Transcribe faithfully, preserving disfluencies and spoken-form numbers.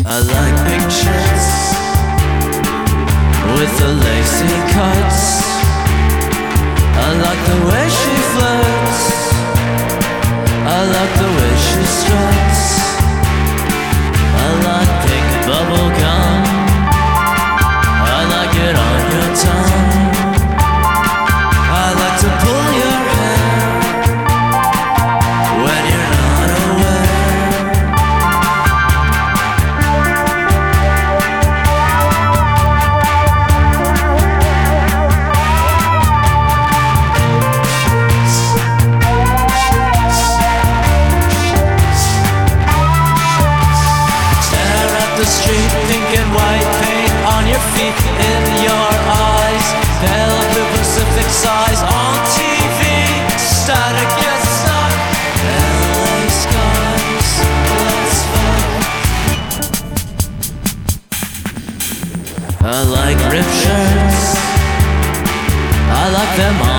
I like pictures with the lacy cuts. I like the way she flirts. I like the way she struts. I like pink bubble gum. I like it on your tongue. I like to pull your hair when you're not aware. Stare at the street, pink and white paint on your feet, in your eyes, pale blue Pacific size on T V. Static gets stuck, L A skies, let's fuck. I like ripped shirts, I like them all